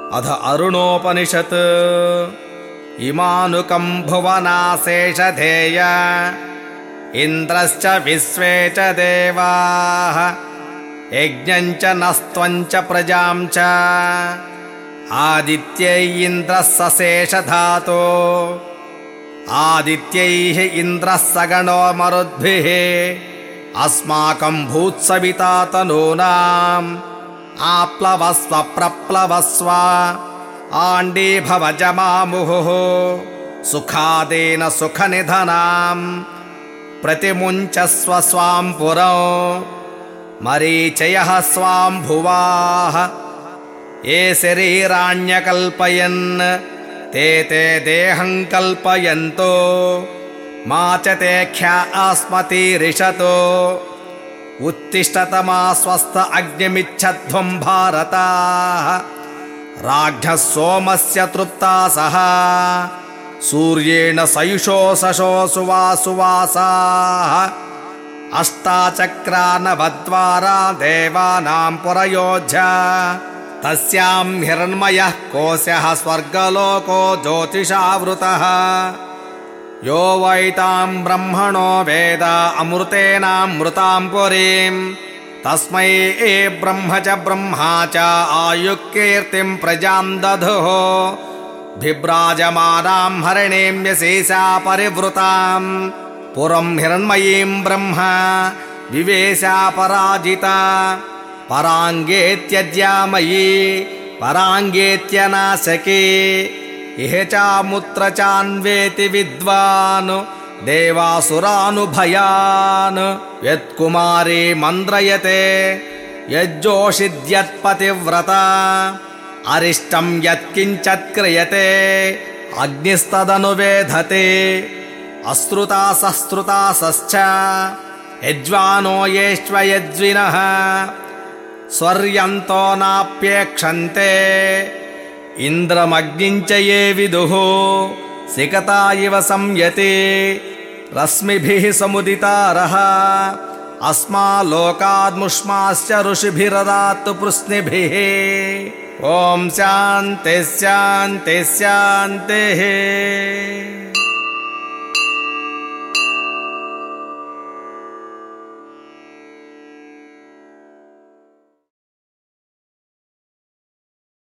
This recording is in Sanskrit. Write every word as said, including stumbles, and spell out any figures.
अध अरुणोपनिषत् इमानुकं भुवनाशेषधेय इन्द्रश्च विश्वे च देवाः यज्ञं च नस्त्वं च प्रजां च आदित्यै इन्द्रः सशेषधातो आदित्यैः इन्द्रः सगणो मरुद्भिः अस्माकं भूत्सविता तनूनाम् आप्लवस्व प्रप्लवस्व आण्डीभवजमामुहुः सुखादेन सुखनिधनाम् प्रतिमुञ्चस्व स्वां पुरो मरीचयः स्वां भुवाः ये शरीराण्यकल्पयन् ते ते देहं कल्पयन्तो मा च ते ख्या अस्मतीरिषतो उत्तिष्ठतमा स्वस्थ अग्निमिच्छध्वं भारताः राज्ञः सोमस्य तृप्तासः सूर्येण सयुषो सशो सुवासुवासाः अष्टाचक्रानवद्वारा देवानां पुरयोज्या तस्यां हिरण्मयः कोशः स्वर्गलोको ज्योतिषावृतः यो वैतां ब्रह्मणो वेद अमृतेनामृतां पुरीं तस्मै ए ब्रह्म च ब्रह्मा च आयुक्कीर्तिं प्रजां दधुः बिभ्राजमानां हरिणीं यशेषा परिवृतां पुरं हिरण्मयीं ब्रह्म विवेशा पराजिता पराङ्गेत्यज्यामयी पराङ्गेत्यनाशके इह चामुत्र चान्वेति विद्वान् देवासुरानुभयान् यत्कुमारी मन्द्रयते यज्जोषिद्यत्पतिव्रता अरिष्टं यत्किञ्चत् क्रियते अग्निस्तदनुवेधते अश्रुतासश्रुतासश्च यज्वानो येष्व यज्विनः स्वर्यन्तो नाप्येक्षन्ते इन्द्रमग्निं च ये विदुः सिकता इव संयते रश्मिभिः समुदितारः अस्माल्लोकाद्मुष्माश्च ऋषिभिरदातु पृश्निभिः ॐ शान्तिः शान्तिः शान्तिः।